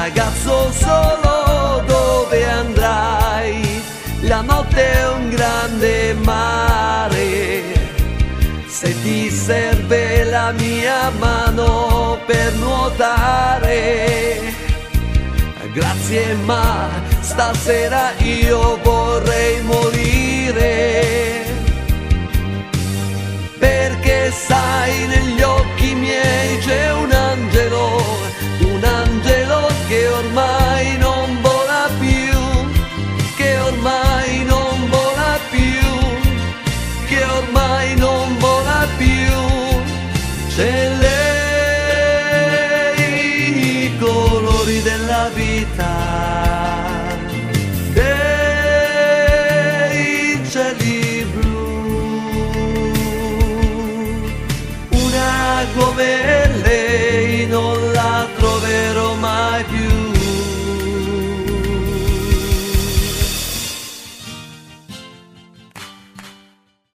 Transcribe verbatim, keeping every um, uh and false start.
Ragazzo solo, dove andrai? La notte è un grande mare. Se ti serve la mia mano per nuotare, grazie, ma stasera io vorrei morire. Perché sai, negli occhi miei c'è un angelo, un angelo che ormai non vola più, che ormai non vola più, che ormai non vola più. C'è lei, i colori della vita, dei cieli blu. Una come lei non la troverò mai più.